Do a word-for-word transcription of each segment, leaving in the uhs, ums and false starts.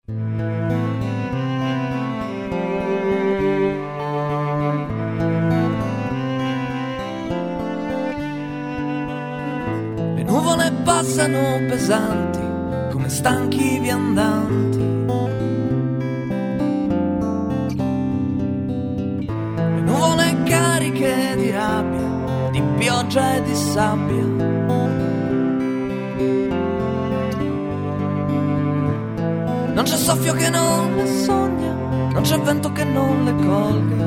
Le nuvole passano pesanti come stanchi viandanti. Le nuvole cariche di rabbia, di pioggia e di sabbia. Non c'è soffio che non le sogna, non c'è vento che non le colga.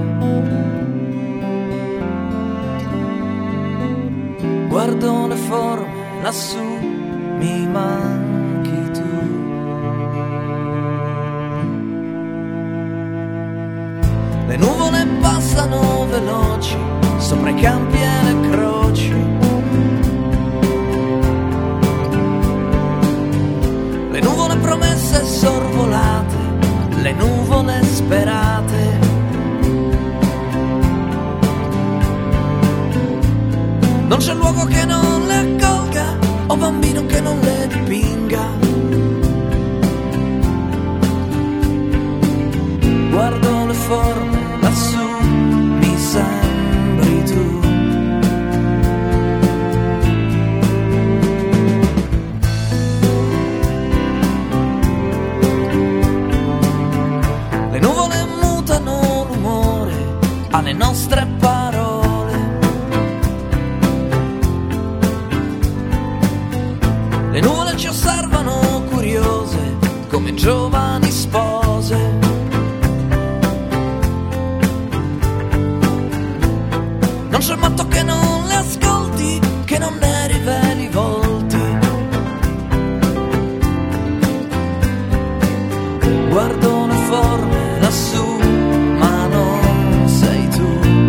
Guardo le forme lassù, mi manchi tu. Le nuvole passano veloci sopra i campi e le croci. Le nuvole promesse sorvolate, le nuvole sperate. Non c'è luogo che non le accolga, o bambino che non le dipinga. Guardo le forme lassù, mi sembri tu. Le nuvole mutano l'umore alle nostre parole. Le nuvole ci osservano curiose come giovani spose. Non c'è matto che non le ascolti, che non ne riveli i volti. Guardo le forme lassù, ma non sei tu.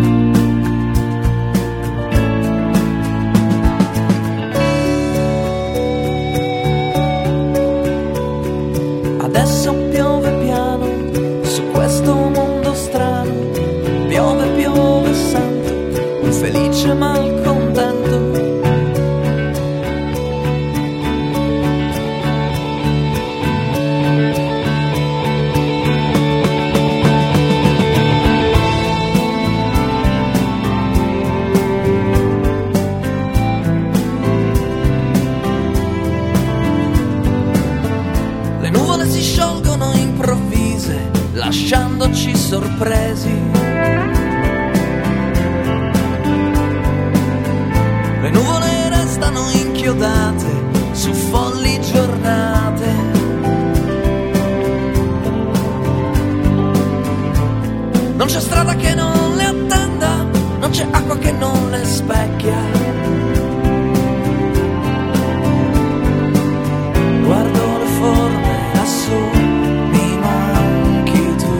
Adesso piove piano su questo mondo strano. Piove, piove, santo, un felice malcontento. Le nuvole si sciolgono improvvise, lasciandoci sorpresi. Le nuvole restano inchiodate su folli giornate. Non c'è strada che non le attenda, non c'è acqua che non le specchia. Guardo le forme lassù, mi manchi tu.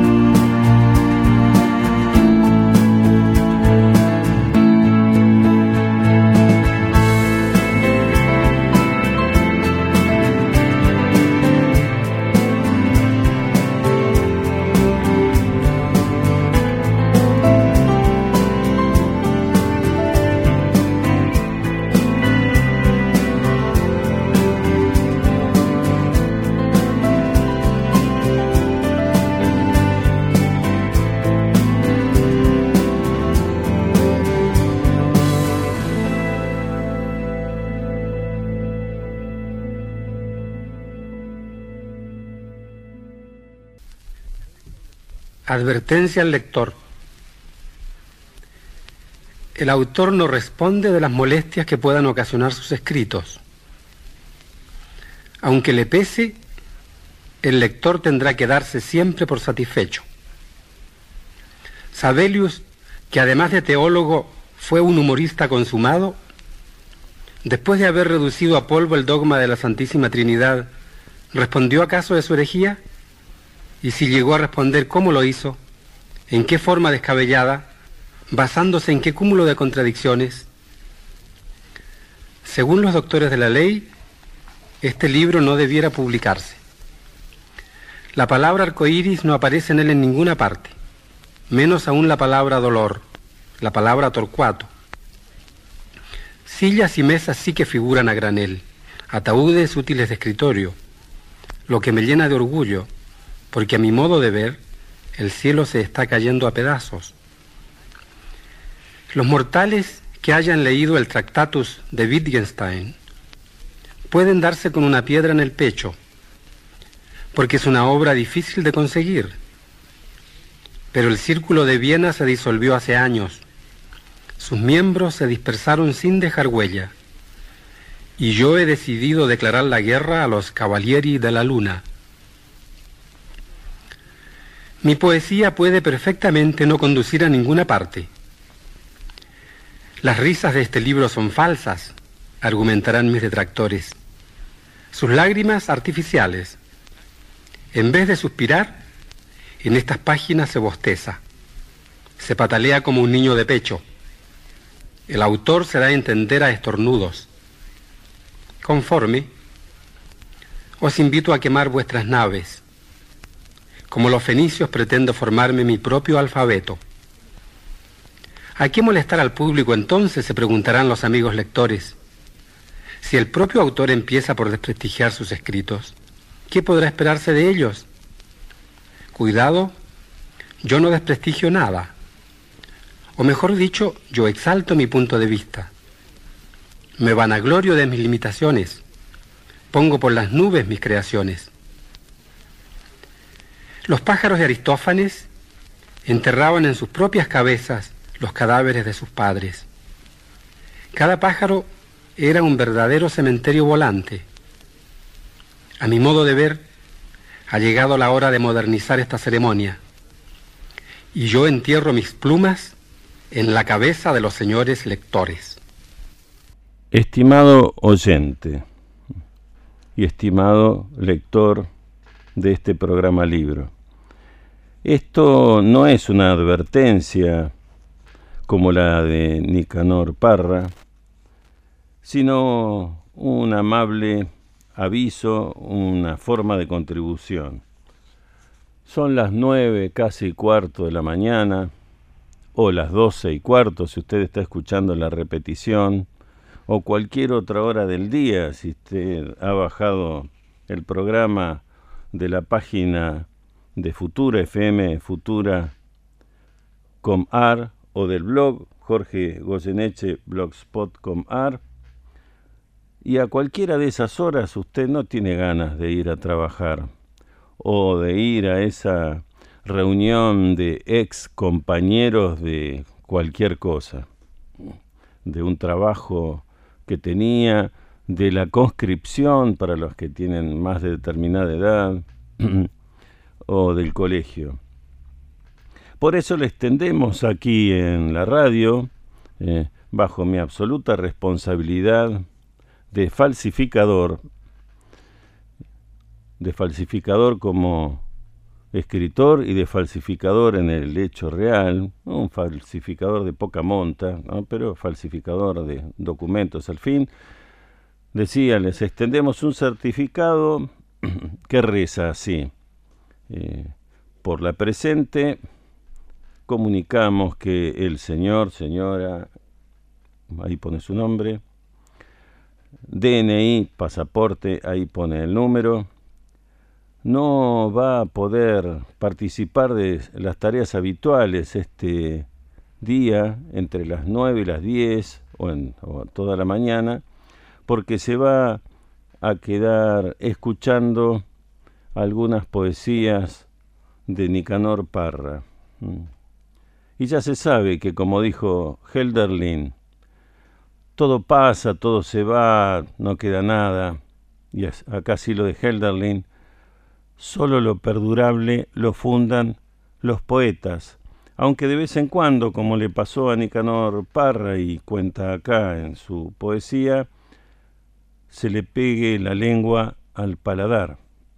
Advertencia al lector. El autor no responde de las molestias que puedan ocasionar sus escritos. Aunque le pese, el lector tendrá que darse siempre por satisfecho. Sabellius, que además de teólogo fue un humorista consumado, después de haber reducido a polvo el dogma de la Santísima Trinidad, ¿respondió acaso de su herejía? Y si llegó a responder, ¿cómo lo hizo? ¿En qué forma descabellada? ¿Basándose en qué cúmulo de contradicciones? Según los doctores de la ley, este libro no debiera publicarse. La palabra arcoíris no aparece en él en ninguna parte, menos aún la palabra dolor, la palabra torcuato. Sillas y mesas sí que figuran a granel, ataúdes útiles de escritorio, lo que me llena de orgullo, porque a mi modo de ver, el cielo se está cayendo a pedazos. Los mortales que hayan leído el Tractatus de Wittgenstein pueden darse con una piedra en el pecho, porque es una obra difícil de conseguir. Pero el Círculo de Viena se disolvió hace años. Sus miembros se dispersaron sin dejar huella. Y yo he decidido declarar la guerra a los Cavalieri de la Luna. Mi poesía puede perfectamente no conducir a ninguna parte. Las risas de este libro son falsas, argumentarán mis detractores. Sus lágrimas artificiales. En vez de suspirar, en estas páginas se bosteza, se patalea como un niño de pecho. El autor se da a entender a estornudos. Conforme, os invito a quemar vuestras naves. Como los fenicios pretendo formarme mi propio alfabeto. ¿A qué molestar al público entonces?, se preguntarán los amigos lectores. Si el propio autor empieza por desprestigiar sus escritos, ¿qué podrá esperarse de ellos? Cuidado, yo no desprestigio nada. O mejor dicho, yo exalto mi punto de vista. Me vanaglorio de mis limitaciones. Pongo por las nubes mis creaciones. Los pájaros de Aristófanes enterraban en sus propias cabezas los cadáveres de sus padres. Cada pájaro era un verdadero cementerio volante. A mi modo de ver, ha llegado la hora de modernizar esta ceremonia, y yo entierro mis plumas en la cabeza de los señores lectores. Estimado oyente y estimado lector de este programa libro, esto no es una advertencia como la de Nicanor Parra, sino un amable aviso, una forma de contribución. Son las nueve, casi cuarto de la mañana, o las doce y cuarto si usted está escuchando la repetición, o cualquier otra hora del día si usted ha bajado el programa de la página de Futura F M, Futura punto com punto a r, o del blog Jorge Goyeneche, blogspot punto com punto a r. Y a cualquiera de esas horas usted no tiene ganas de ir a trabajar o de ir a esa reunión de ex compañeros de cualquier cosa, de un trabajo que tenía, de la conscripción para los que tienen más de determinada edad o del colegio. Por eso les tendemos aquí en la radio, eh, bajo mi absoluta responsabilidad de falsificador, de falsificador como escritor y de falsificador en el hecho real, ¿no? Un falsificador de poca monta, ¿no? Pero falsificador de documentos. Al fin, decía, les extendemos un certificado que reza así. Eh, por la presente, comunicamos que el señor, señora, ahí pone su nombre, D N I, pasaporte, ahí pone el número, no va a poder participar de las tareas habituales este día entre las nueve y las diez o, en, o toda la mañana, porque se va a quedar escuchando algunas poesías de Nicanor Parra. Y ya se sabe que, como dijo Hölderlin, todo pasa, todo se va, no queda nada. Y acá sí lo de Hölderlin, solo lo perdurable lo fundan los poetas, aunque de vez en cuando, como le pasó a Nicanor Parra y cuenta acá en su poesía, se le pegue la lengua al paladar.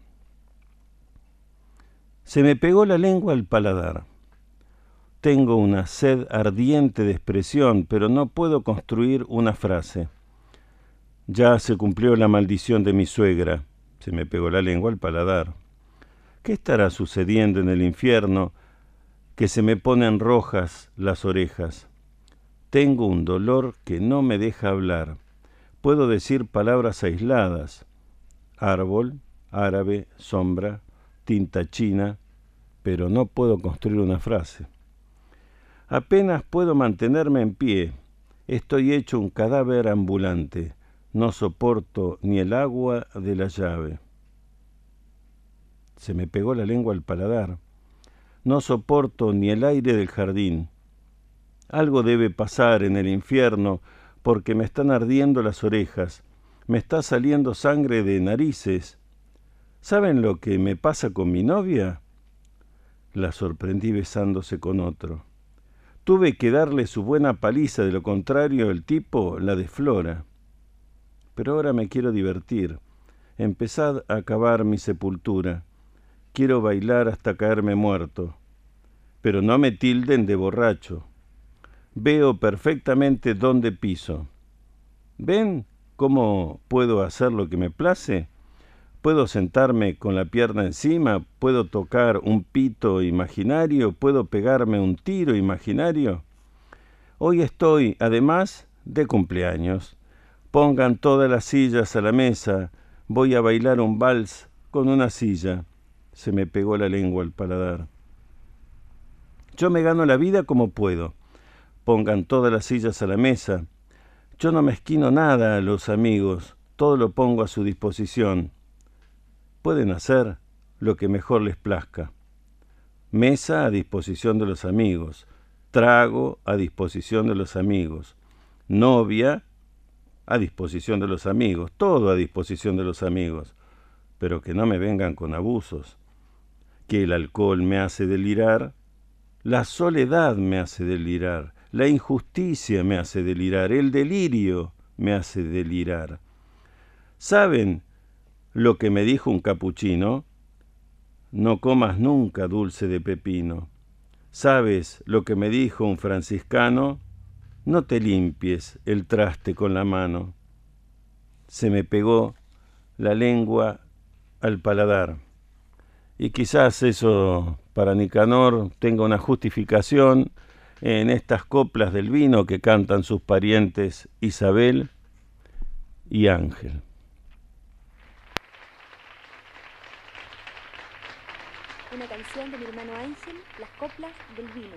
Se me pegó la lengua al paladar. Tengo una sed ardiente de expresión, pero no puedo construir una frase. Ya se cumplió la maldición de mi suegra. Se me pegó la lengua al paladar. ¿Qué estará sucediendo en el infierno que se me ponen rojas las orejas? Tengo un dolor que no me deja hablar. Puedo decir palabras aisladas. Árbol, árabe, sombra, tinta china, pero no puedo construir una frase. Apenas puedo mantenerme en pie. Estoy hecho un cadáver ambulante. No soporto ni el agua de la llave. Se me pegó la lengua al paladar. No soporto ni el aire del jardín. Algo debe pasar en el infierno porque me están ardiendo las orejas. Me está saliendo sangre de narices. ¿Saben lo que me pasa con mi novia? La sorprendí besándose con otro. Tuve que darle su buena paliza, de lo contrario el tipo la desflora. Pero ahora me quiero divertir. Empezad a cavar mi sepultura. Quiero bailar hasta caerme muerto. Pero no me tilden de borracho. Veo perfectamente dónde piso. ¿Ven cómo puedo hacer lo que me place? Puedo sentarme con la pierna encima, puedo tocar un pito imaginario, puedo pegarme un tiro imaginario. Hoy estoy, además, de cumpleaños. Pongan todas las sillas a la mesa, voy a bailar un vals con una silla. Se me pegó la lengua al paladar. Yo me gano la vida como puedo. Pongan todas las sillas a la mesa. Yo no mezquino nada a los amigos, todo lo pongo a su disposición. Pueden hacer lo que mejor les plazca. Mesa a disposición de los amigos, trago a disposición de los amigos, novia a disposición de los amigos, todo a disposición de los amigos, pero que no me vengan con abusos, que el alcohol me hace delirar, la soledad me hace delirar, la injusticia me hace delirar, el delirio me hace delirar. ¿Saben lo que me dijo un capuchino? No comas nunca dulce de pepino. ¿Sabes lo que me dijo un franciscano? No te limpies el traste con la mano. Se me pegó la lengua al paladar. Y quizás eso para Nicanor tenga una justificación en estas coplas del vino que cantan sus parientes Isabel y Ángel. Una canción de mi hermano Ángel, Las coplas del vino.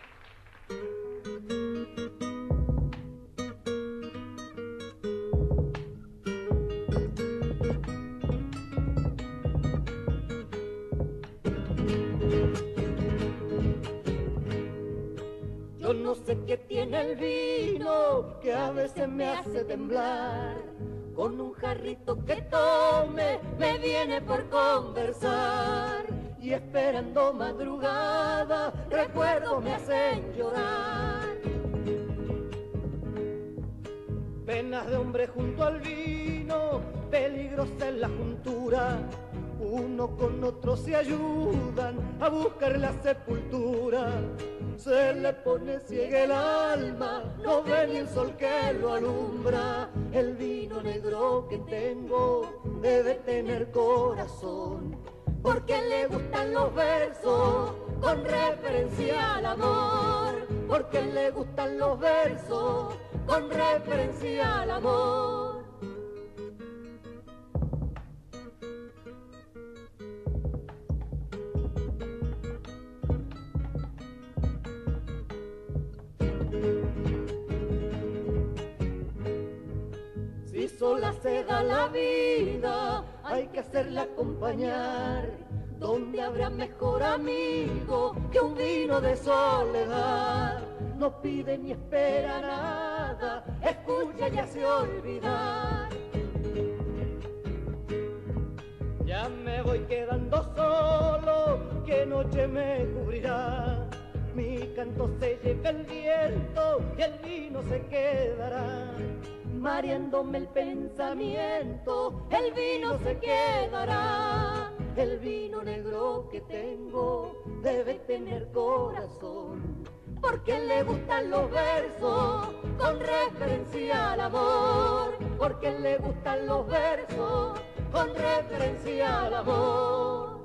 Yo no sé qué tiene el vino que a veces me hace temblar. Con un jarrito que tome me viene por conversar. Y esperando madrugada, recuerdos me hacen llorar. Penas de hombre junto al vino, peligros en la juntura. Uno con otro se ayudan a buscar la sepultura. Se le pone ciega el alma, no ve ni el sol que lo alumbra. El vino negro que tengo debe tener corazón, porque le gustan los versos con referencia al amor, porque le gustan los versos con referencia al amor. Si sola se da la vida, hay que hacerla acompañar. ¿Dónde habrá mejor amigo que un vino de soledad? No pide ni espera nada, escucha y hace olvidar. Ya me voy quedando solo, ¿qué noche me cubrirá? Mi canto se lleva el viento y el vino se quedará. Mareándome el pensamiento, el vino se quedará. El vino negro que tengo debe tener corazón, porque le gustan los versos con referencia al amor, porque le gustan los versos con referencia al amor.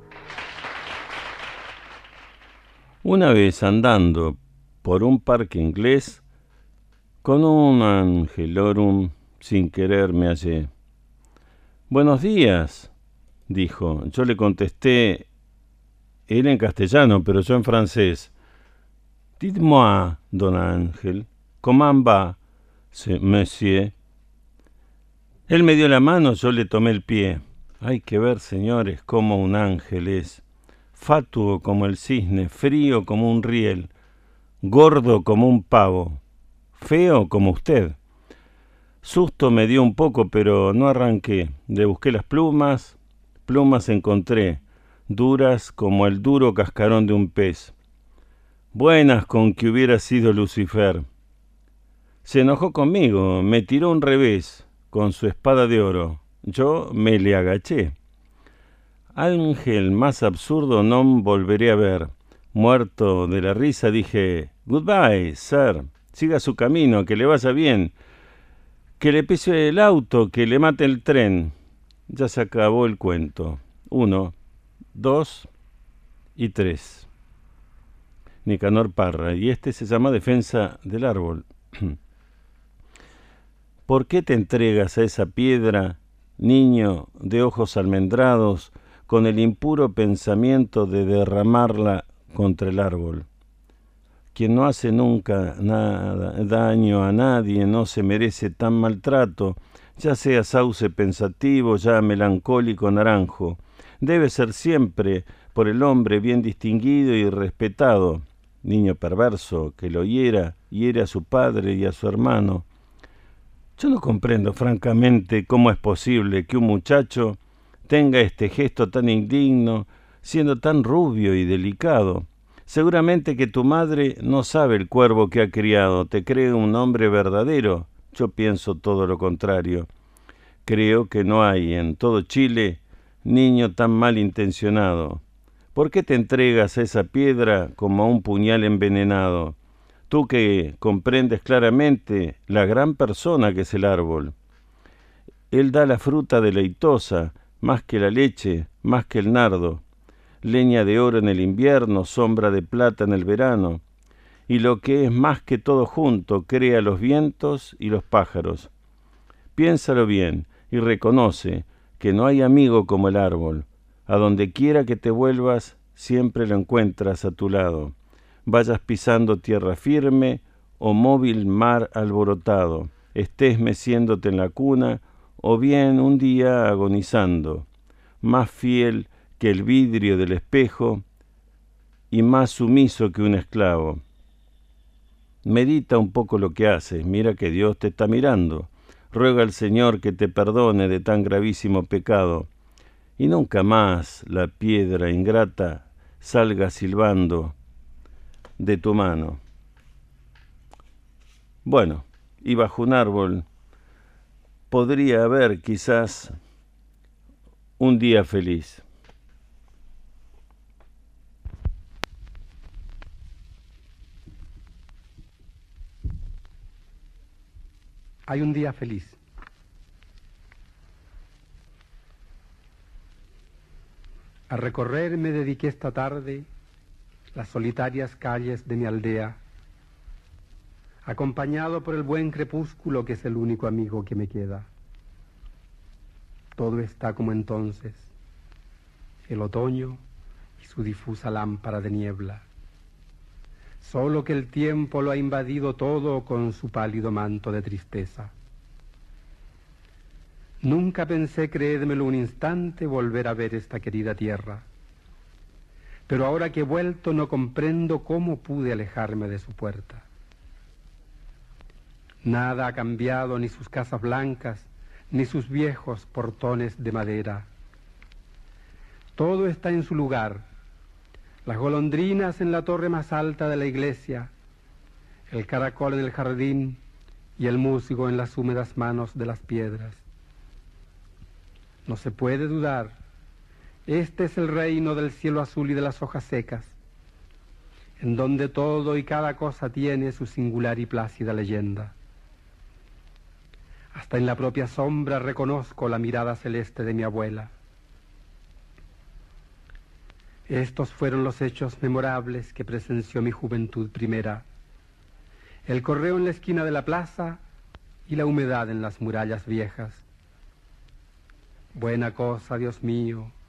Una vez andando por un parque inglés, con un angelorum sin querer me hallé. Buenos días, dijo. Yo le contesté, él en castellano, pero yo en francés. Dites-moi, don Ángel, comment va, monsieur? Él me dio la mano, yo le tomé el pie. Hay que ver, señores, cómo un ángel es. Fatuo como el cisne, frío como un riel, gordo como un pavo, feo como usted. Susto me dio un poco, pero no arranqué. Le busqué las plumas, plumas encontré, duras como el duro cascarón de un pez. Buenas con que hubiera sido Lucifer. Se enojó conmigo, me tiró un revés con su espada de oro. Yo me le agaché. Ángel más absurdo no volveré a ver. Muerto de la risa dije, goodbye, sir. Siga su camino, que le vaya bien. Que le pise el auto, que le mate el tren. Ya se acabó el cuento. Uno, dos y tres. Nicanor Parra, y este se llama Defensa del Árbol. ¿Por qué te entregas a esa piedra, niño de ojos almendrados, con el impuro pensamiento de derramarla contra el árbol? Quien no hace nunca nada, daño a nadie no se merece tan maltrato, ya sea sauce pensativo, ya melancólico naranjo. Debe ser siempre por el hombre bien distinguido y respetado. Niño perverso, que lo hiera, hiere a su padre y a su hermano. Yo no comprendo, francamente, cómo es posible que un muchacho tenga este gesto tan indigno, siendo tan rubio y delicado. Seguramente que tu madre no sabe el cuervo que ha criado, te cree un hombre verdadero. Yo pienso todo lo contrario. Creo que no hay en todo Chile niño tan mal intencionado. ¿Por qué te entregas a esa piedra como a un puñal envenenado? Tú que comprendes claramente la gran persona que es el árbol. Él da la fruta deleitosa, más que la leche, más que el nardo. Leña de oro en el invierno, sombra de plata en el verano. Y lo que es más que todo junto, crea los vientos y los pájaros. Piénsalo bien y reconoce que no hay amigo como el árbol. A donde quiera que te vuelvas, siempre lo encuentras a tu lado. Vayas pisando tierra firme o móvil mar alborotado, estés meciéndote en la cuna o bien un día agonizando, más fiel que el vidrio del espejo y más sumiso que un esclavo. Medita un poco lo que haces, mira que Dios te está mirando. Ruega al Señor que te perdone de tan gravísimo pecado. Y nunca más la piedra ingrata salga silbando de tu mano. Bueno, y bajo un árbol podría haber quizás un día feliz. Hay un día feliz. A recorrer me dediqué esta tarde las solitarias calles de mi aldea, acompañado por el buen crepúsculo que es el único amigo que me queda. Todo está como entonces, el otoño y su difusa lámpara de niebla, solo que el tiempo lo ha invadido todo con su pálido manto de tristeza. Nunca pensé, creédmelo un instante, volver a ver esta querida tierra. Pero ahora que he vuelto no comprendo cómo pude alejarme de su puerta. Nada ha cambiado, ni sus casas blancas, ni sus viejos portones de madera. Todo está en su lugar. Las golondrinas en la torre más alta de la iglesia, el caracol en el jardín y el musgo en las húmedas manos de las piedras. No se puede dudar, este es el reino del cielo azul y de las hojas secas, en donde todo y cada cosa tiene su singular y plácida leyenda. Hasta en la propia sombra reconozco la mirada celeste de mi abuela. Estos fueron los hechos memorables que presenció mi juventud primera. El correo en la esquina de la plaza y la humedad en las murallas viejas. Buena cosa, Dios mío,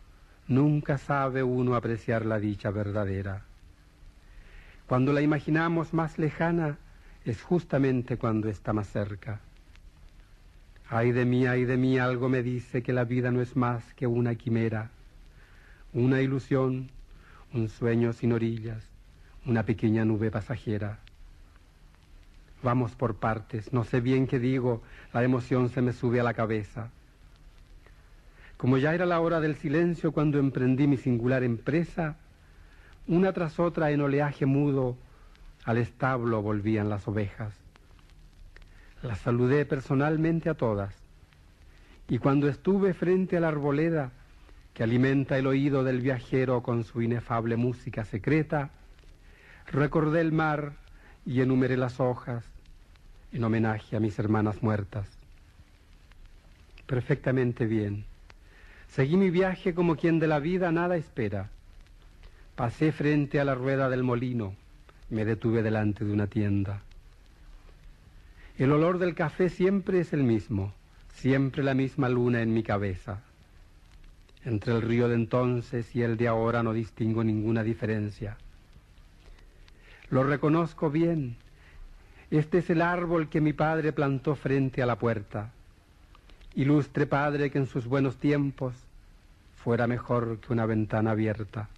nunca sabe uno apreciar la dicha verdadera. Cuando la imaginamos más lejana, es justamente cuando está más cerca. Ay de mí, ay de mí, algo me dice que la vida no es más que una quimera, una ilusión, un sueño sin orillas, una pequeña nube pasajera. Vamos por partes, no sé bien qué digo, la emoción se me sube a la cabeza. Como ya era la hora del silencio cuando emprendí mi singular empresa, una tras otra en oleaje mudo, al establo volvían las ovejas. Las saludé personalmente a todas, y cuando estuve frente a la arboleda que alimenta el oído del viajero con su inefable música secreta, recordé el mar y enumeré las hojas en homenaje a mis hermanas muertas. Perfectamente bien. Seguí mi viaje como quien de la vida nada espera. Pasé frente a la rueda del molino, me detuve delante de una tienda. El olor del café siempre es el mismo, siempre la misma luna en mi cabeza. Entre el río de entonces y el de ahora no distingo ninguna diferencia. Lo reconozco bien. Este es el árbol que mi padre plantó frente a la puerta. Ilustre padre que en sus buenos tiempos fuera mejor que una ventana abierta.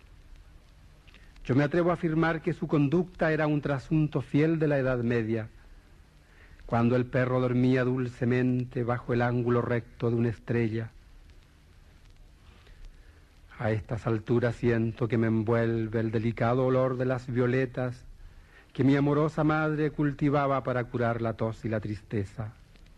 Yo me atrevo a afirmar que su conducta era un trasunto fiel de la Edad Media, cuando el perro dormía dulcemente bajo el ángulo recto de una estrella. A estas alturas siento que me envuelve el delicado olor de las violetas que mi amorosa madre cultivaba para curar la tos y la tristeza.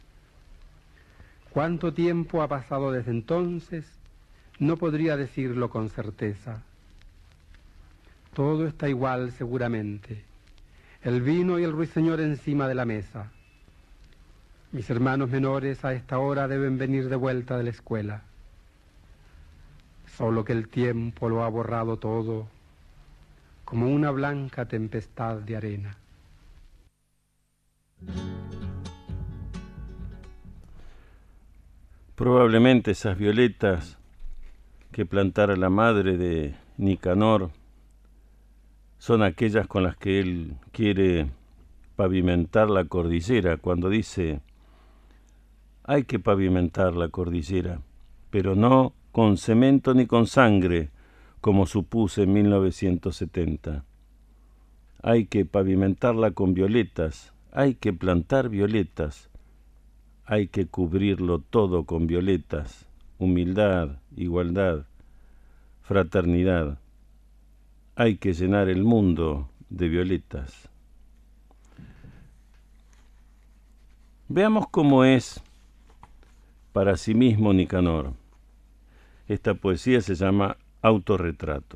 ¿Cuánto tiempo ha pasado desde entonces? No podría decirlo con certeza. Todo está igual seguramente. El vino y el ruiseñor encima de la mesa. Mis hermanos menores a esta hora deben venir de vuelta de la escuela. Solo que el tiempo lo ha borrado todo, como una blanca tempestad de arena. Probablemente esas violetas que plantara la madre de Nicanor son aquellas con las que él quiere pavimentar la cordillera, cuando dice: hay que pavimentar la cordillera, pero no con cemento ni con sangre, como supuse en mil novecientos setenta. Hay que pavimentarla con violetas, hay que plantar violetas, hay que cubrirlo todo con violetas, humildad, igualdad, fraternidad. Hay que llenar el mundo de violetas. Veamos cómo es para sí mismo Nicanor. Esta poesía se llama Autorretrato.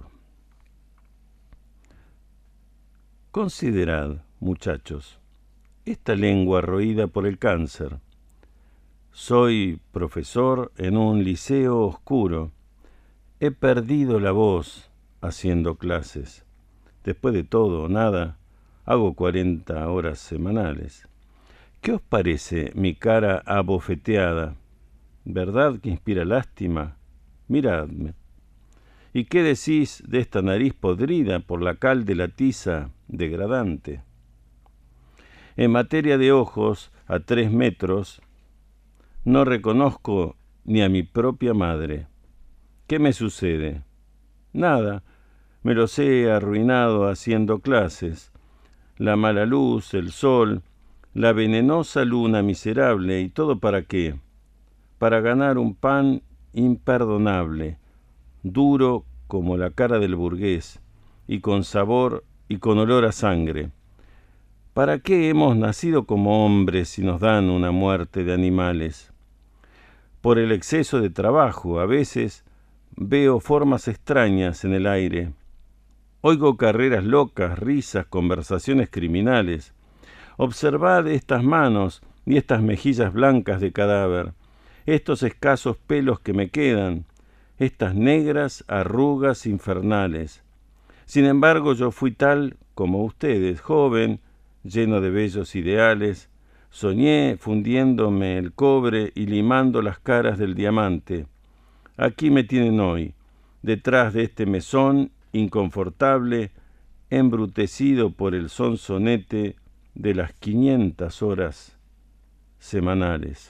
Considerad, muchachos, esta lengua roída por el cáncer. Soy profesor en un liceo oscuro. He perdido la voz haciendo clases. Después de todo, nada, hago cuarenta horas semanales. ¿Qué os parece mi cara abofeteada? ¿Verdad que inspira lástima? Miradme. ¿Y qué decís de esta nariz podrida por la cal de la tiza degradante? En materia de ojos, a tres metros, no reconozco ni a mi propia madre. ¿Qué me sucede? Nada, me los he arruinado haciendo clases. La mala luz, el sol, la venenosa luna miserable, ¿y todo para qué? Para ganar un pan imperdonable, duro como la cara del burgués, y con sabor y con olor a sangre. ¿Para qué hemos nacido como hombres si nos dan una muerte de animales? Por el exceso de trabajo, a veces veo formas extrañas en el aire. Oigo carreras locas, risas, conversaciones criminales. Observad estas manos y estas mejillas blancas de cadáver, estos escasos pelos que me quedan, estas negras arrugas infernales. Sin embargo, yo fui tal como ustedes, joven, lleno de bellos ideales, soñé fundiéndome el cobre y limando las caras del diamante. Aquí me tienen hoy, detrás de este mesón inconfortable, embrutecido por el sonsonete de las quinientas horas semanales.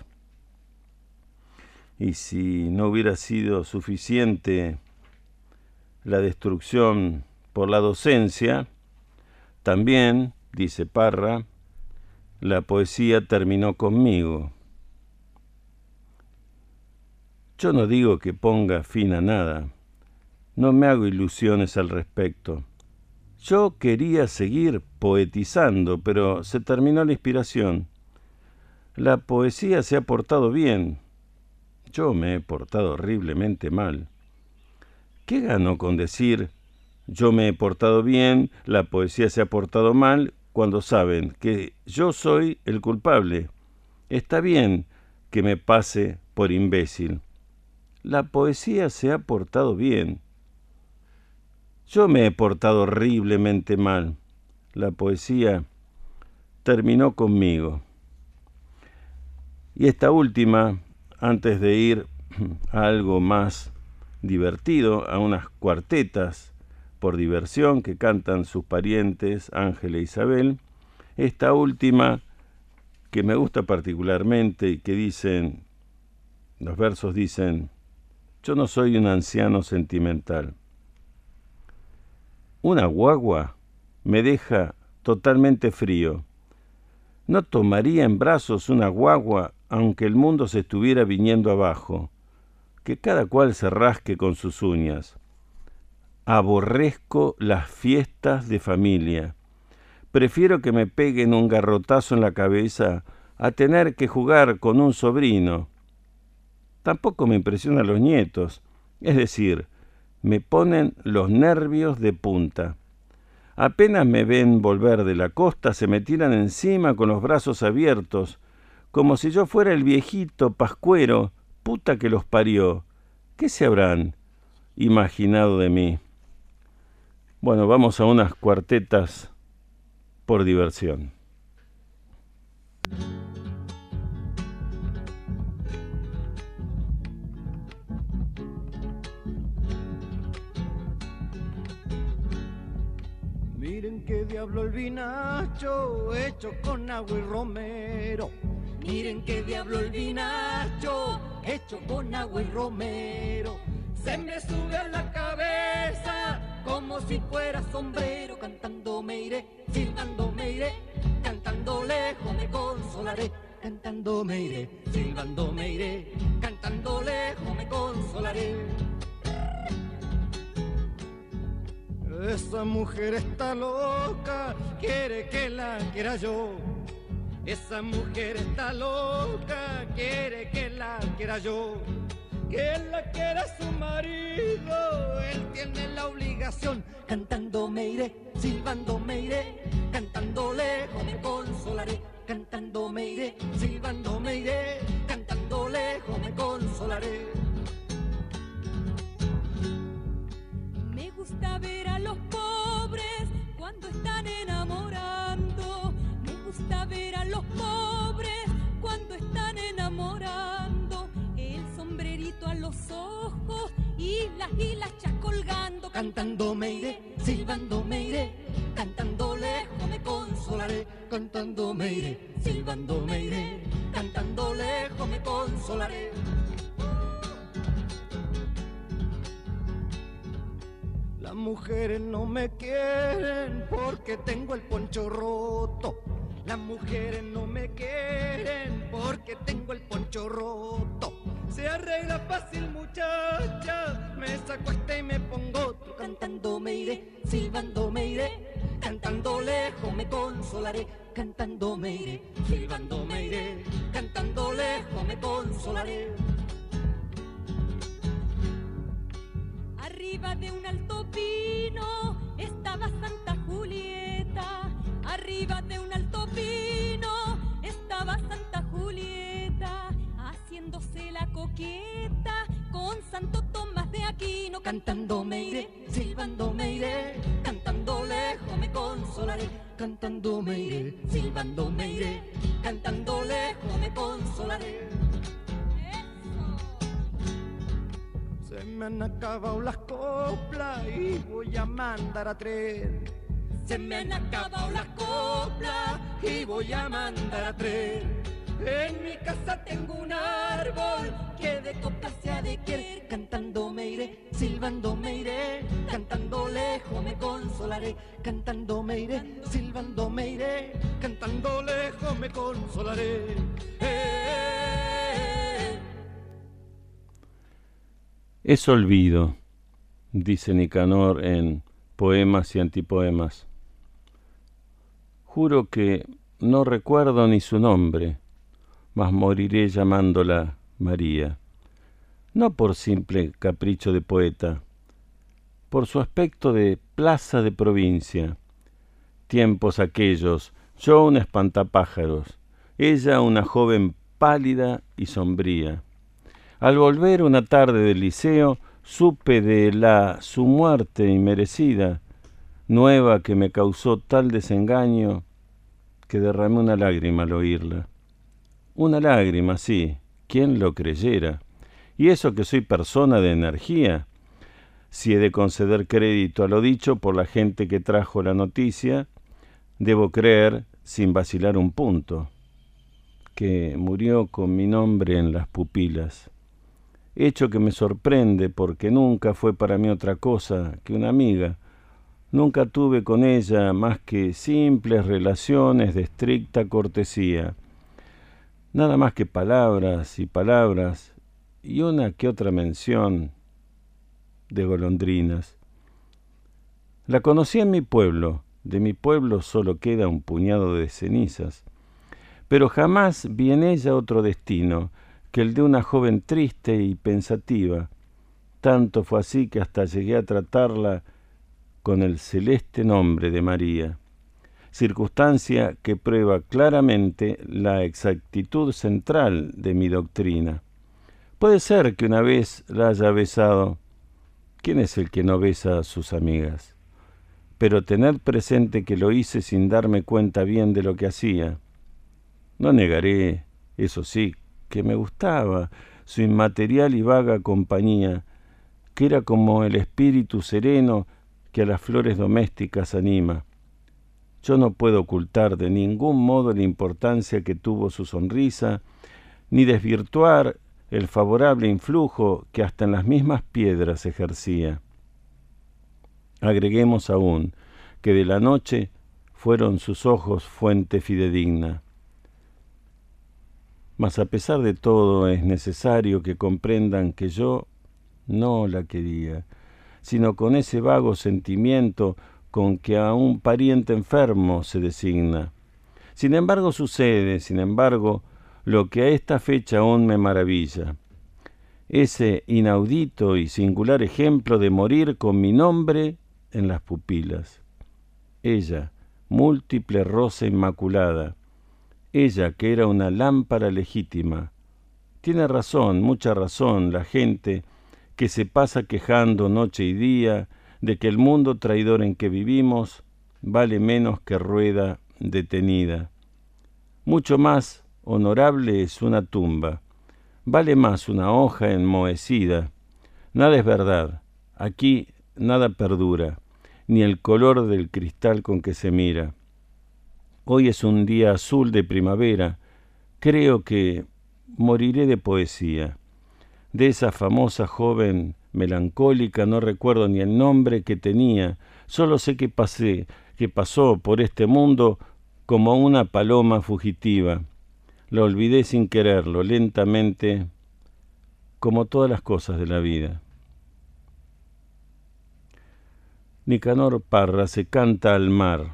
Y si no hubiera sido suficiente la destrucción por la docencia, también, dice Parra, la poesía terminó conmigo. Yo no digo que ponga fin a nada, no me hago ilusiones al respecto. Yo quería seguir poetizando, pero se terminó la inspiración. La poesía se ha portado bien. Yo me he portado horriblemente mal. ¿Qué gano con decir yo me he portado bien, la poesía se ha portado mal, cuando saben que yo soy el culpable? Está bien que me pase por imbécil. La poesía se ha portado bien. Yo me he portado horriblemente mal. La poesía terminó conmigo. Y esta última, antes de ir a algo más divertido, a unas cuartetas por diversión que cantan sus parientes Ángel e Isabel, esta última que me gusta particularmente y que dicen, los versos dicen: yo no soy un anciano sentimental. Una guagua me deja totalmente frío. No tomaría en brazos una guagua aunque el mundo se estuviera viniendo abajo. Que cada cual se rasque con sus uñas. Aborrezco las fiestas de familia. Prefiero que me peguen un garrotazo en la cabeza a tener que jugar con un sobrino. Tampoco me impresionan los nietos, es decir, me ponen los nervios de punta. Apenas me ven volver de la costa, se me tiran encima con los brazos abiertos, como si yo fuera el viejito pascuero, puta que los parió. ¿Qué se habrán imaginado de mí? Bueno, vamos a unas cuartetas por diversión. Miren qué diablo el vinacho hecho con agua y romero. Miren qué diablo el vinacho hecho con agua y romero. Se me sube a la cabeza como si fuera sombrero. Cantando me iré, silbando me iré, cantando lejos me consolaré. Cantando me iré, silbando me iré, cantando lejos me consolaré. Esa mujer está loca, quiere que la quiera yo. Esa mujer está loca, quiere que la quiera yo. Que la quiera su marido, él tiene la obligación. Cantando me iré, silbando me iré, cantando lejos me consolaré. Cantando me iré, silbando me iré, cantando lejos me consolaré. Me gusta ver a los pobres cuando están enamorando. Me gusta ver a los pobres cuando están enamorando. El sombrerito a los ojos y las hilachas colgando. Cantando me iré, silbando me iré, cantando lejos me consolaré. Cantando me iré, silbando me iré, cantando lejos me consolaré. Las mujeres no me quieren porque tengo el poncho roto. Las mujeres no me quieren porque tengo el poncho roto. Se arregla fácil muchacha, me saco este y me pongo otro. Cantando me iré, silbando me iré, cantando lejos me consolaré. Cantando me iré, silbando me iré, cantando lejos me consolaré. Arriba de un alto pino estaba Santa Julieta. Arriba de un alto pino estaba Santa Julieta, haciéndose la coqueta con Santo Tomás de Aquino. Cantando me iré, silbando me iré, cantando lejos me consolaré. Cantando me iré, silbando me iré, cantando lejos me consolaré. Se me han acabado las coplas y voy a mandar a traer. Se me han acabado las coplas y voy a mandar a traer. En mi casa tengo un árbol que de coplas se ha de querer. Cantando me iré, silbando me iré, cantando lejos me consolaré. Cantando me iré, silbando me iré, cantando lejos me consolaré. Eh. Es olvido, dice Nicanor en Poemas y Antipoemas. Juro que no recuerdo ni su nombre, mas moriré llamándola María. No por simple capricho de poeta, por su aspecto de plaza de provincia. Tiempos aquellos, yo un espantapájaros, ella una joven pálida y sombría. Al volver una tarde del liceo, supe de la su muerte inmerecida, nueva que me causó tal desengaño, que derramé una lágrima al oírla. Una lágrima, sí, ¿quién lo creyera? Y eso que soy persona de energía, si he de conceder crédito a lo dicho por la gente que trajo la noticia, debo creer, sin vacilar un punto, que murió con mi nombre en las pupilas. Hecho que me sorprende porque nunca fue para mí otra cosa que una amiga. Nunca tuve con ella más que simples relaciones de estricta cortesía. Nada más que palabras y palabras y una que otra mención de golondrinas. La conocí en mi pueblo, de mi pueblo solo queda un puñado de cenizas, pero jamás vi en ella otro destino que el de una joven triste y pensativa. Tanto fue así que hasta llegué a tratarla con el celeste nombre de María, circunstancia que prueba claramente la exactitud central de mi doctrina. Puede ser que una vez la haya besado. ¿Quién es el que no besa a sus amigas? Pero tened presente que lo hice sin darme cuenta bien de lo que hacía. No negaré, eso sí, que me gustaba su inmaterial y vaga compañía, que era como el espíritu sereno que a las flores domésticas anima. Yo no puedo ocultar de ningún modo la importancia que tuvo su sonrisa, ni desvirtuar el favorable influjo que hasta en las mismas piedras ejercía. Agreguemos aún que de la noche fueron sus ojos fuente fidedigna. Mas a pesar de todo es necesario que comprendan que yo no la quería, sino con ese vago sentimiento con que a un pariente enfermo se designa. Sin embargo sucede, sin embargo, lo que a esta fecha aún me maravilla, ese inaudito y singular ejemplo de morir con mi nombre en las pupilas. Ella, múltiple rosa inmaculada, ella que era una lámpara legítima. Tiene razón, mucha razón, la gente que se pasa quejando noche y día de que el mundo traidor en que vivimos vale menos que rueda detenida. Mucho más honorable es una tumba, vale más una hoja enmohecida. Nada es verdad, aquí nada perdura, ni el color del cristal con que se mira. Hoy es un día azul de primavera, creo que moriré de poesía. De esa famosa joven melancólica no recuerdo ni el nombre que tenía, solo sé que pasé, que pasó por este mundo como una paloma fugitiva. La olvidé sin quererlo, lentamente, como todas las cosas de la vida. Nicanor Parra se canta al mar.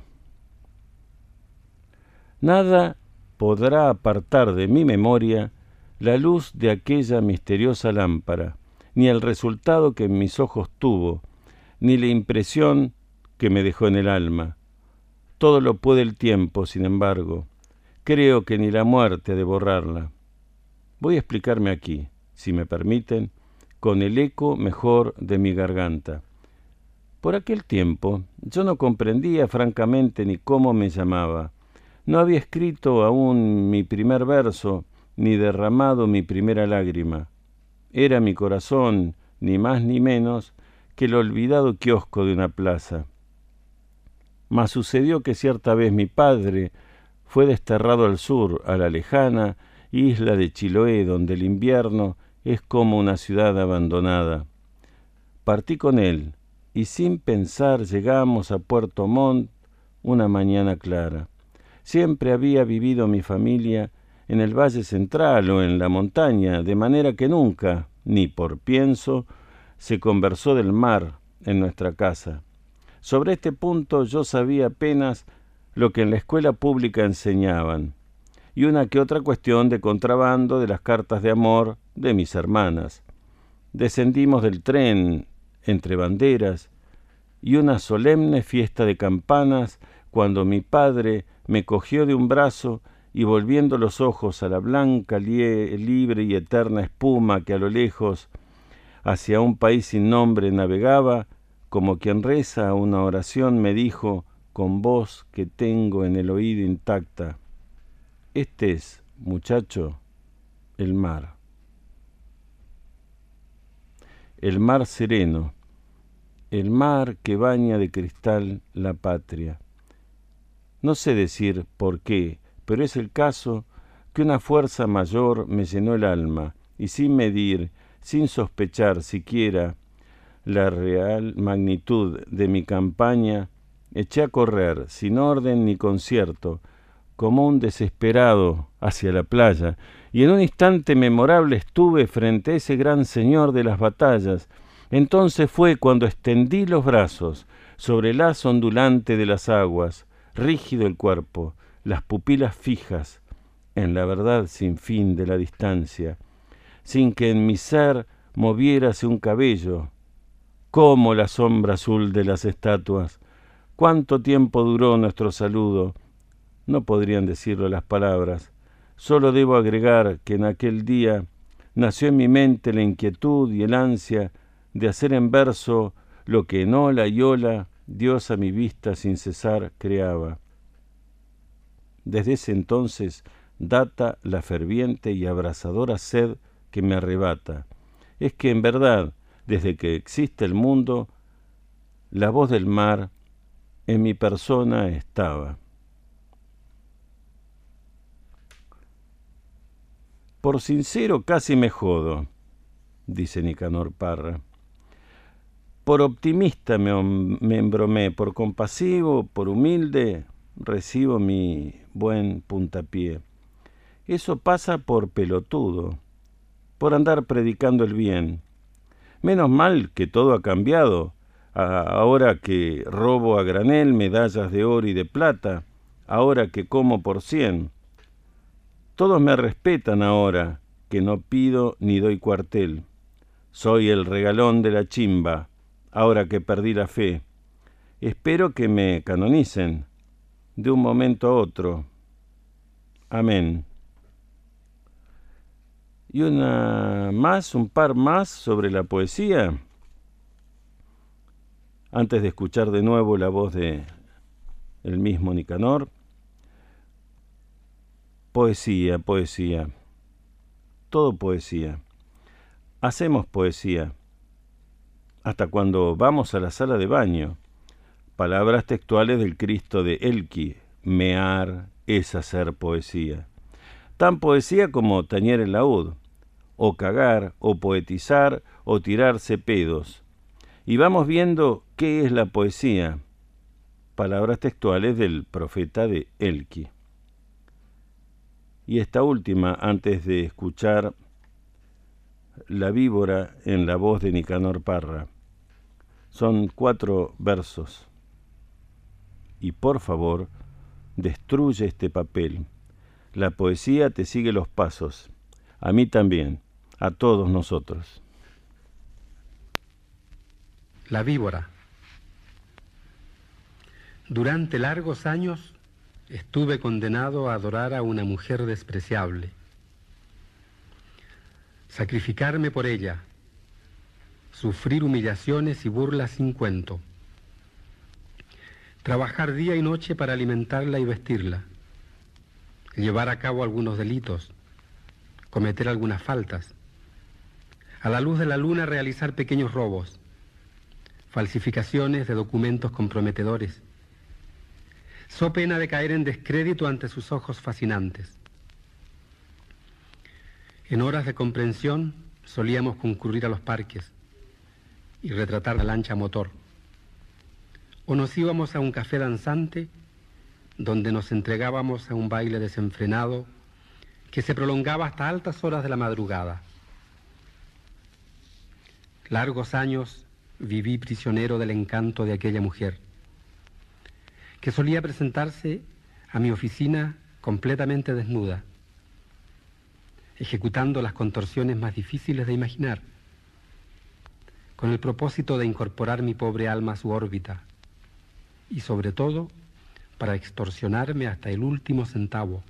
Nada podrá apartar de mi memoria la luz de aquella misteriosa lámpara, ni el resultado que en mis ojos tuvo, ni la impresión que me dejó en el alma. Todo lo puede el tiempo, sin embargo. Creo que ni la muerte ha de borrarla. Voy a explicarme aquí, si me permiten, con el eco mejor de mi garganta. Por aquel tiempo yo no comprendía francamente ni cómo me llamaba. No había escrito aún mi primer verso, ni derramado mi primera lágrima. Era mi corazón, ni más ni menos que el olvidado kiosco de una plaza. Mas sucedió que cierta vez mi padre fue desterrado al sur, a la lejana isla de Chiloé, donde el invierno es como una ciudad abandonada. Partí con él, y sin pensar llegamos a Puerto Montt una mañana clara. Siempre había vivido mi familia en el Valle Central o en la montaña, de manera que nunca, ni por pienso, se conversó del mar en nuestra casa. Sobre este punto yo sabía apenas lo que en la escuela pública enseñaban, y una que otra cuestión de contrabando de las cartas de amor de mis hermanas. Descendimos del tren entre banderas y una solemne fiesta de campanas cuando mi padre me cogió de un brazo y volviendo los ojos a la blanca, libre y eterna espuma que a lo lejos hacia un país sin nombre navegaba, como quien reza una oración, me dijo con voz que tengo en el oído intacta: este es, muchacho, el mar. El mar sereno, el mar que baña de cristal la patria. No sé decir por qué, pero es el caso que una fuerza mayor me llenó el alma, y sin medir, sin sospechar siquiera la real magnitud de mi campaña, eché a correr, sin orden ni concierto, como un desesperado hacia la playa, y en un instante memorable estuve frente a ese gran señor de las batallas. Entonces fue cuando extendí los brazos sobre el haz ondulante de las aguas, rígido el cuerpo, las pupilas fijas en la verdad sin fin de la distancia, sin que en mi ser moviérase un cabello, como la sombra azul de las estatuas. ¿Cuánto tiempo duró nuestro saludo? No podrían decirlo las palabras. Solo debo agregar que en aquel día nació en mi mente la inquietud y el ansia de hacer en verso lo que en ola y ola Dios a mi vista sin cesar creaba. Desde ese entonces data la ferviente y abrasadora sed que me arrebata. Es que en verdad, desde que existe el mundo, la voz del mar en mi persona estaba. Por sincero casi me jodo, dice Nicanor Parra. Por optimista me, me embromé, por compasivo, por humilde, recibo mi buen puntapié. Eso pasa por pelotudo, por andar predicando el bien. Menos mal que todo ha cambiado, ahora que robo a granel medallas de oro y de plata, ahora que como por cien. Todos me respetan ahora, que no pido ni doy cuartel. Soy el regalón de la chimba, ahora que perdí la fe. Espero que me canonicen de un momento a otro. Amén. Y una más, un par más sobre la poesía, antes de escuchar de nuevo la voz de el mismo Nicanor. Poesía, poesía, todo poesía. Hacemos poesía, hasta cuando vamos a la sala de baño. Palabras textuales del Cristo de Elqui: mear es hacer poesía. Tan poesía como tañer el laúd, o cagar, o poetizar, o tirarse pedos. Y vamos viendo qué es la poesía. Palabras textuales del profeta de Elqui. Y esta última, antes de escuchar La víbora en la voz de Nicanor Parra. Son cuatro versos. Y por favor, destruye este papel. La poesía te sigue los pasos. A mí también, a todos nosotros. La víbora. Durante largos años estuve condenado a adorar a una mujer despreciable, sacrificarme por ella, sufrir humillaciones y burlas sin cuento, trabajar día y noche para alimentarla y vestirla, llevar a cabo algunos delitos, cometer algunas faltas, a la luz de la luna realizar pequeños robos, falsificaciones de documentos comprometedores, so pena de caer en descrédito ante sus ojos fascinantes. En horas de comprensión solíamos concurrir a los parques y retratar la lancha a motor, o nos íbamos a un café danzante donde nos entregábamos a un baile desenfrenado que se prolongaba hasta altas horas de la madrugada. Largos años viví prisionero del encanto de aquella mujer, que solía presentarse a mi oficina completamente desnuda, ejecutando las contorsiones más difíciles de imaginar, con el propósito de incorporar mi pobre alma a su órbita, y sobre todo para extorsionarme hasta el último centavo.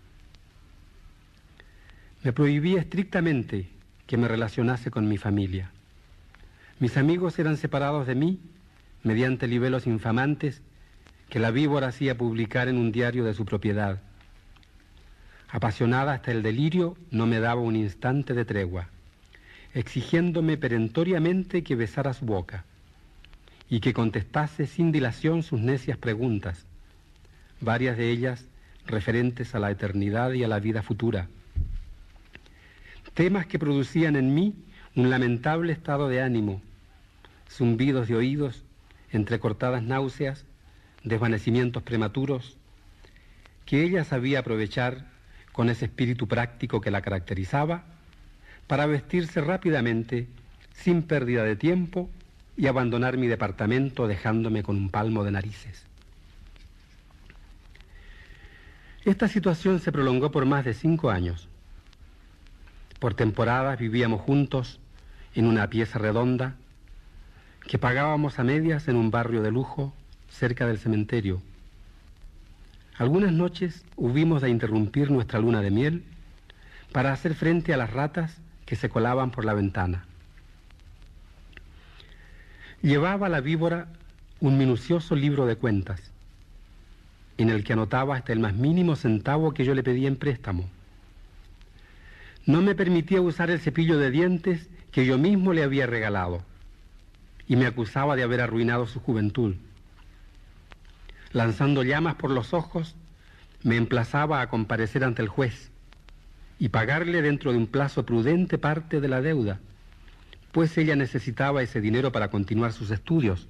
Me prohibía estrictamente que me relacionase con mi familia. Mis amigos eran separados de mí mediante libelos infamantes que la víbora hacía publicar en un diario de su propiedad. Apasionada hasta el delirio, no me daba un instante de tregua, exigiéndome perentoriamente que besara su boca y que contestase sin dilación sus necias preguntas, varias de ellas referentes a la eternidad y a la vida futura. Temas que producían en mí un lamentable estado de ánimo, zumbidos de oídos, entrecortadas náuseas, desvanecimientos prematuros, que ella sabía aprovechar con ese espíritu práctico que la caracterizaba para vestirse rápidamente, sin pérdida de tiempo, y abandonar mi departamento dejándome con un palmo de narices. Esta situación se prolongó por más de cinco años. Por temporadas vivíamos juntos en una pieza redonda que pagábamos a medias en un barrio de lujo cerca del cementerio. Algunas noches hubimos de interrumpir nuestra luna de miel para hacer frente a las ratas que se colaban por la ventana. Llevaba la víbora un minucioso libro de cuentas, en el que anotaba hasta el más mínimo centavo que yo le pedía en préstamo. No me permitía usar el cepillo de dientes que yo mismo le había regalado, y me acusaba de haber arruinado su juventud. Lanzando llamas por los ojos, me emplazaba a comparecer ante el juez y pagarle dentro de un plazo prudente parte de la deuda, pues ella necesitaba ese dinero para continuar sus estudios.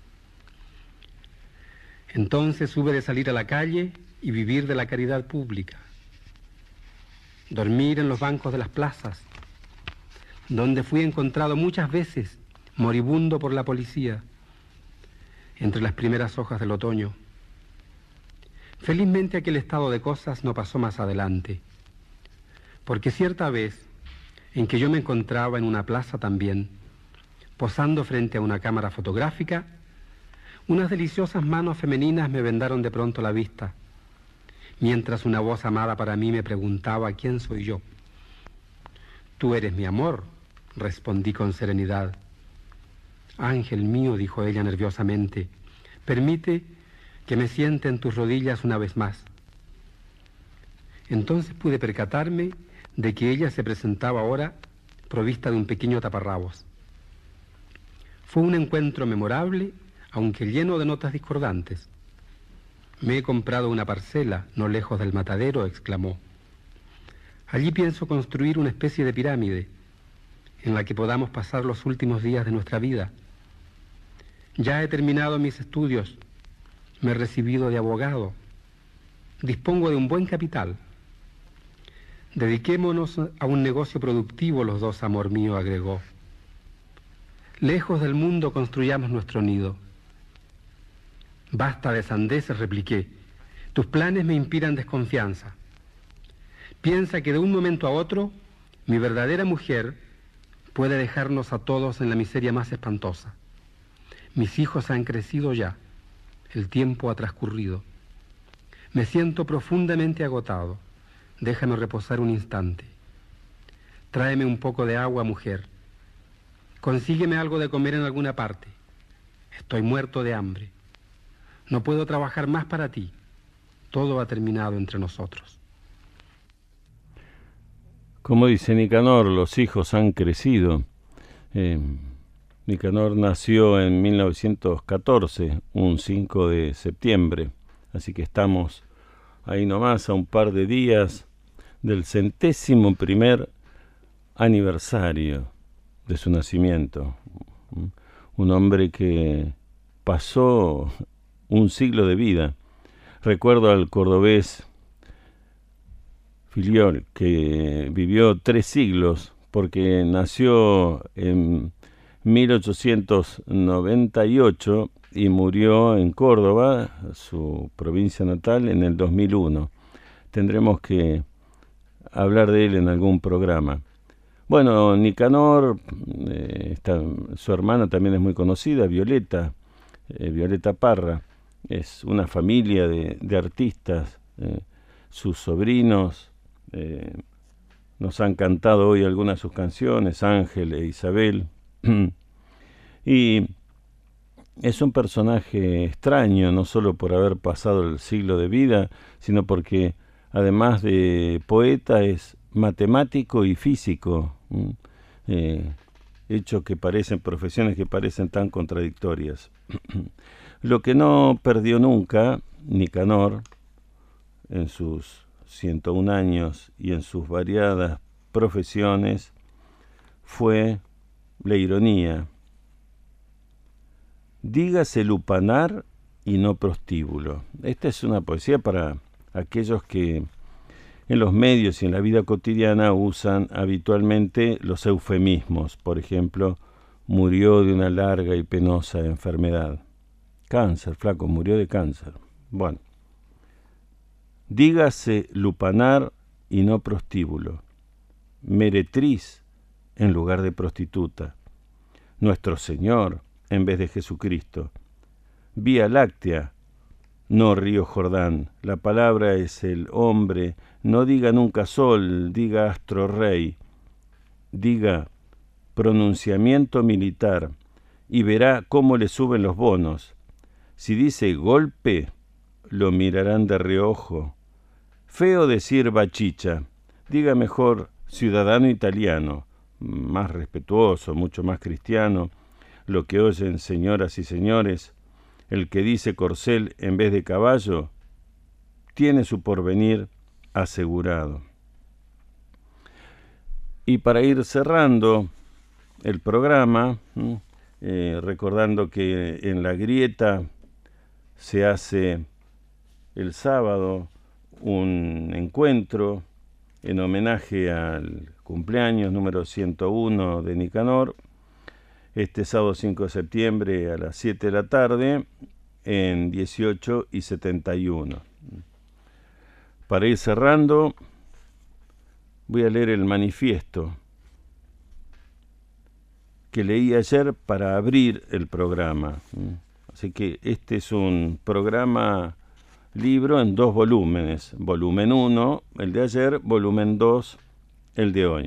Entonces hube de salir a la calle y vivir de la caridad pública, dormir en los bancos de las plazas, donde fui encontrado muchas veces moribundo por la policía, entre las primeras hojas del otoño. Felizmente aquel estado de cosas no pasó más adelante, porque cierta vez en que yo me encontraba en una plaza también, posando frente a una cámara fotográfica, unas deliciosas manos femeninas me vendaron de pronto la vista, mientras una voz amada para mí me preguntaba quién soy yo. Tú eres mi amor, respondí con serenidad. Ángel mío, dijo ella nerviosamente, permite que me siente en tus rodillas una vez más. Entonces pude percatarme de que ella se presentaba ahora provista de un pequeño taparrabos. Fue un encuentro memorable, aunque lleno de notas discordantes. Me he comprado una parcela no lejos del matadero, exclamó. Allí pienso construir una especie de pirámide en la que podamos pasar los últimos días de nuestra vida. Ya he terminado mis estudios, me he recibido de abogado, dispongo de un buen capital. Dediquémonos a un negocio productivo los dos, amor mío, agregó. Lejos del mundo construyamos nuestro nido. Basta de sandeces, repliqué. Tus planes me inspiran desconfianza. Piensa que de un momento a otro, mi verdadera mujer puede dejarnos a todos en la miseria más espantosa. Mis hijos han crecido ya. El tiempo ha transcurrido. Me siento profundamente agotado. Déjame reposar un instante. Tráeme un poco de agua, mujer. Consígueme algo de comer en alguna parte. Estoy muerto de hambre. No puedo trabajar más para ti. Todo ha terminado entre nosotros. Como dice Nicanor, los hijos han crecido. Eh, Nicanor nació en mil novecientos catorce, un cinco de septiembre, así que estamos ahí nomás a un par de días del centésimo primer aniversario de su nacimiento. Un hombre que pasó un siglo de vida. Recuerdo al cordobés Filiol, que vivió tres siglos, porque nació en mil ochocientos noventa y ocho y murió en Córdoba, su provincia natal, en el dos mil uno. Tendremos que hablar de él en algún programa. Bueno, Nicanor, eh, está, su hermana también es muy conocida, Violeta, eh, Violeta Parra, es una familia de, de artistas, eh, sus sobrinos eh, nos han cantado hoy algunas de sus canciones, Ángel e Isabel, y es un personaje extraño, no solo por haber pasado el siglo de vida, sino porque además de poeta es matemático y físico, eh, hechos que parecen, profesiones que parecen tan contradictorias. Lo que no perdió nunca Nicanor, en sus ciento un años y en sus variadas profesiones, fue la ironía. Dígase lupanar y no prostíbulo. Esta es una poesía para aquellos que en los medios y en la vida cotidiana usan habitualmente los eufemismos. Por ejemplo, murió de una larga y penosa enfermedad. Cáncer, flaco, murió de cáncer. Bueno, dígase lupanar y no prostíbulo. Meretriz en lugar de prostituta. Nuestro Señor en vez de Jesucristo. Vía Láctea, no río Jordán. La palabra es el hombre. No diga nunca sol, diga astro rey. Diga pronunciamiento militar y verá cómo le suben los bonos. Si dice golpe, lo mirarán de reojo. Feo decir bachicha. Diga mejor ciudadano italiano, más respetuoso, mucho más cristiano. Lo que oyen señoras y señores, el que dice corcel en vez de caballo, tiene su porvenir asegurado. Y para ir cerrando el programa, eh, recordando que en La Grieta se hace el sábado un encuentro en homenaje al cumpleaños número ciento uno de Nicanor, este sábado cinco de septiembre a las siete de la tarde en dieciocho y setenta y uno. Para ir cerrando, voy a leer el manifiesto que leí ayer para abrir el programa. Así que este es un programa libro en dos volúmenes. Volumen uno, el de ayer, volumen dos, el de hoy.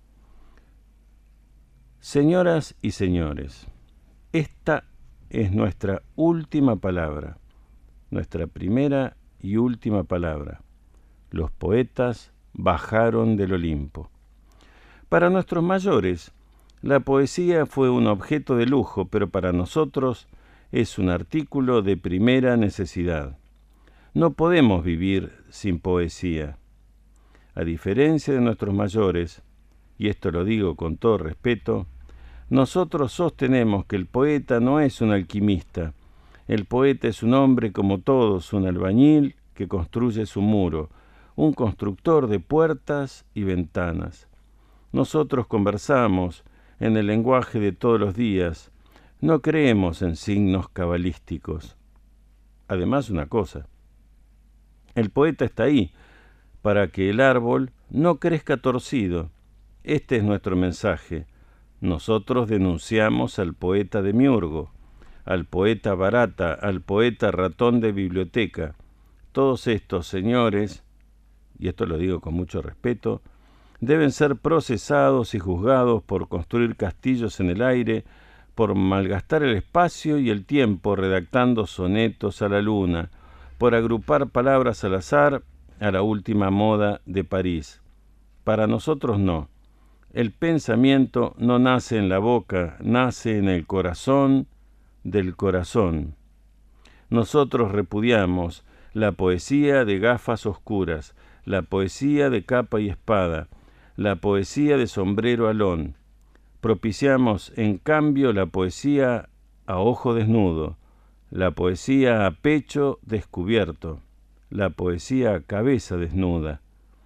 Señoras y señores, esta es nuestra última palabra, nuestra primera y última palabra. Los poetas bajaron del Olimpo. Para nuestros mayores, la poesía fue un objeto de lujo, pero para nosotros es un artículo de primera necesidad. No podemos vivir sin poesía. A diferencia de nuestros mayores, y esto lo digo con todo respeto, nosotros sostenemos que el poeta no es un alquimista. El poeta es un hombre como todos, un albañil que construye su muro, un constructor de puertas y ventanas. Nosotros conversamos en el lenguaje de todos los días, no creemos en signos cabalísticos. Además, una cosa, el poeta está ahí para que el árbol no crezca torcido. Este es nuestro mensaje. Nosotros denunciamos al poeta demiurgo, al poeta barata, al poeta ratón de biblioteca. Todos estos señores, y esto lo digo con mucho respeto, deben ser procesados y juzgados por construir castillos en el aire, por malgastar el espacio y el tiempo redactando sonetos a la luna, por agrupar palabras al azar a la última moda de París. Para nosotros no. el pensamiento no nace en la boca, nace en el corazón del corazón. Nosotros repudiamos la poesía de gafas oscuras, la poesía de capa y espada, la poesía de sombrero alón. Propiciamos, en cambio, la poesía a ojo desnudo, la poesía a pecho descubierto, la poesía a cabeza desnuda.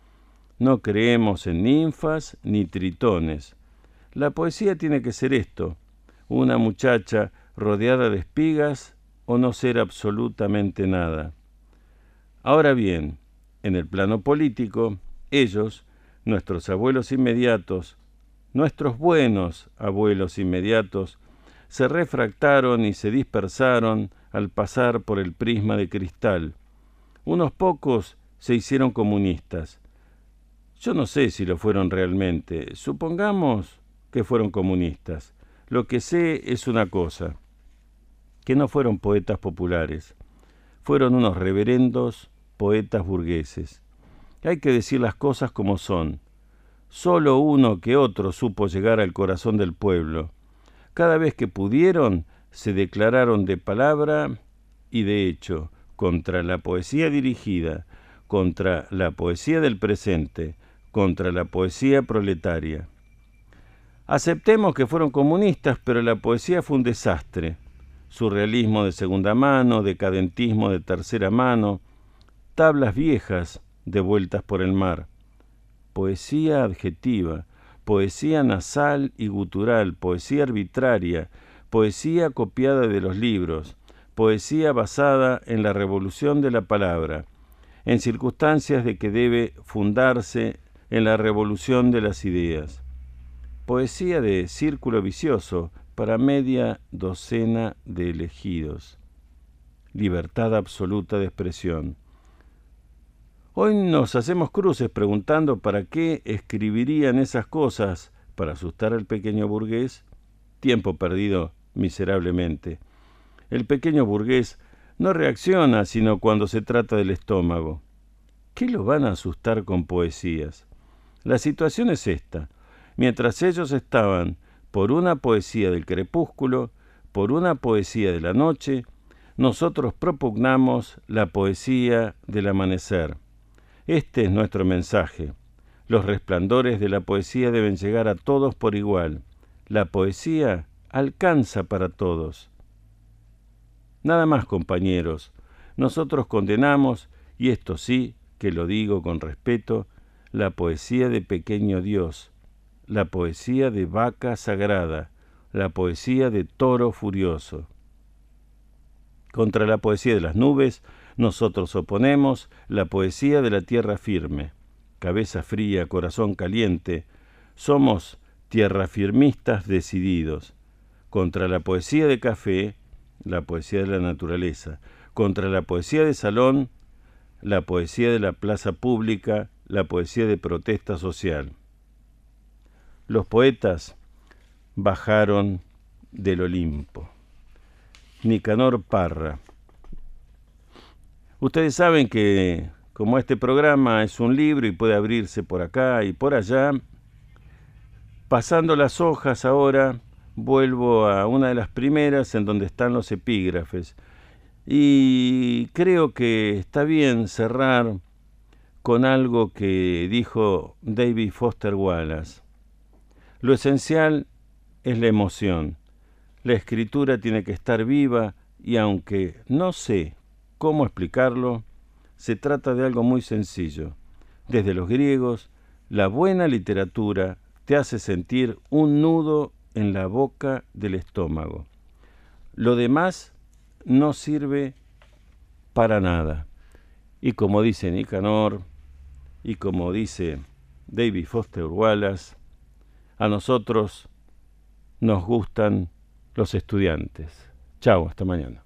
No creemos en ninfas ni tritones. La poesía tiene que ser esto, una muchacha rodeada de espigas o no ser absolutamente nada. Ahora bien, en el plano político, ellos, nuestros abuelos inmediatos, nuestros buenos abuelos inmediatos, se refractaron y se dispersaron al pasar por el prisma de cristal. Unos pocos se hicieron comunistas. Yo no sé si lo fueron realmente. Supongamos que fueron comunistas. Lo que sé es una cosa, que no fueron poetas populares. Fueron unos reverendos poetas burgueses. Hay que decir las cosas como son. Solo uno que otro supo llegar al corazón del pueblo. Cada vez que pudieron, se declararon de palabra y de hecho contra la poesía dirigida, contra la poesía del presente, contra la poesía proletaria. Aceptemos que fueron comunistas, pero la poesía fue un desastre. Surrealismo de segunda mano, decadentismo de tercera mano, tablas viejas devueltas por el mar. Poesía adjetiva, poesía nasal y gutural, poesía arbitraria, poesía copiada de los libros, poesía basada en la revolución de la palabra, en circunstancias de que debe fundarse en la revolución de las ideas. Poesía de círculo vicioso para media docena de elegidos. Libertad absoluta de expresión. Hoy nos hacemos cruces preguntando para qué escribirían esas cosas para asustar al pequeño burgués. Tiempo perdido miserablemente. El pequeño burgués no reacciona sino cuando se trata del estómago. ¿Qué lo van a asustar con poesías? La situación es esta. Mientras ellos estaban por una poesía del crepúsculo, por una poesía de la noche, nosotros propugnamos la poesía del amanecer. Este es nuestro mensaje. Los resplandores de la poesía deben llegar a todos por igual. La poesía alcanza para todos. Nada más, compañeros. Nosotros condenamos, y esto sí que lo digo con respeto, la poesía de pequeño Dios, la poesía de vaca sagrada, la poesía de toro furioso. Contra la poesía de las nubes, nosotros oponemos la poesía de la tierra firme. Cabeza fría, corazón caliente, somos tierrafirmistas decididos. Contra la poesía de café, la poesía de la naturaleza. Contra la poesía de salón, la poesía de la plaza pública, la poesía de protesta social. Los poetas bajaron del Olimpo. Nicanor Parra. Ustedes saben que como este programa es un libro y puede abrirse por acá y por allá, pasando las hojas ahora, vuelvo a una de las primeras en donde están los epígrafes. Y creo que está bien cerrar con algo que dijo David Foster Wallace. Lo esencial es la emoción. La escritura tiene que estar viva y aunque no sé cómo explicarlo, se trata de algo muy sencillo. Desde los griegos, la buena literatura te hace sentir un nudo en la boca del estómago. Lo demás no sirve para nada. Y como dice Nicanor, y como dice David Foster Wallace, a nosotros nos gustan los estudiantes. Chao, hasta mañana.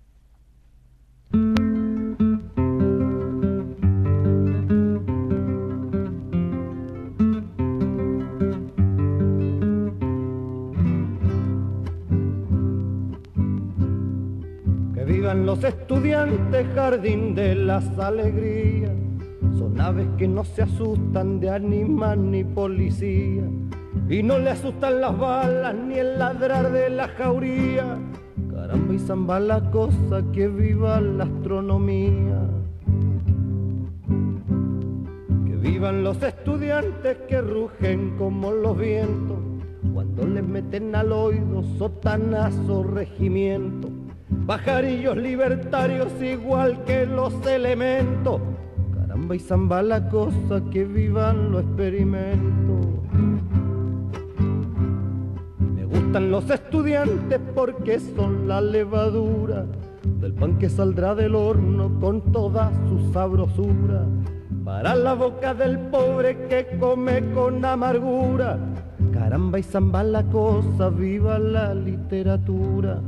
Los estudiantes, jardín de las alegrías, son aves que no se asustan de animal ni policía. y no le asustan las balas ni el ladrar de la jauría. Caramba y zamba la cosa, que viva la astronomía. Que vivan los estudiantes que rugen como los vientos cuando les meten al oído sotanazo regimiento. Pajarillos libertarios igual que los elementos. Caramba y zamba la cosa, que vivan los experimentos. Me gustan los estudiantes porque son la levadura del pan que saldrá del horno con toda su sabrosura para la boca del pobre que come con amargura. Caramba y zamba la cosa, viva la literatura.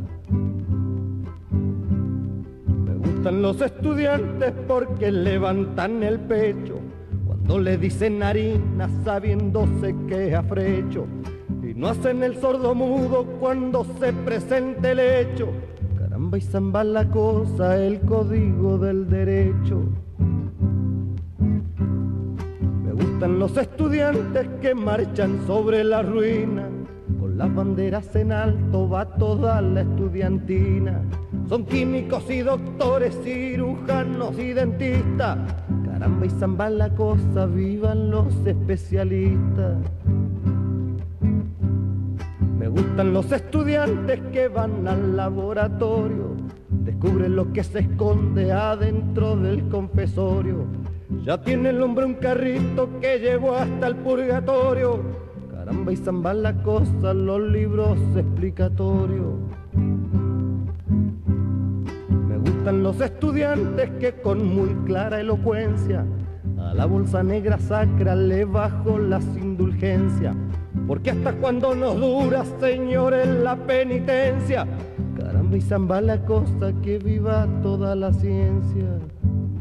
Me gustan los estudiantes porque levantan el pecho cuando le dicen harina sabiéndose que es afrecho, y no hacen el sordo mudo cuando se presente el hecho. Caramba y zamba la cosa, el código del derecho. Me gustan los estudiantes que marchan sobre la ruina, con las banderas en alto va toda la estudiantina. Son químicos y doctores, cirujanos y dentistas. Caramba y zamba la cosa, vivan los especialistas. Me gustan los estudiantes que van al laboratorio, descubren lo que se esconde adentro del confesorio. Ya tiene el hombre un carrito que llevó hasta el purgatorio. Caramba y zamba la cosa, los libros explicatorios. Me gustan los estudiantes que con muy clara elocuencia a la bolsa negra sacra le bajo las indulgencias. Porque hasta cuando nos dura, señores, la penitencia. Caramba y zamba la cosa, que viva toda la ciencia.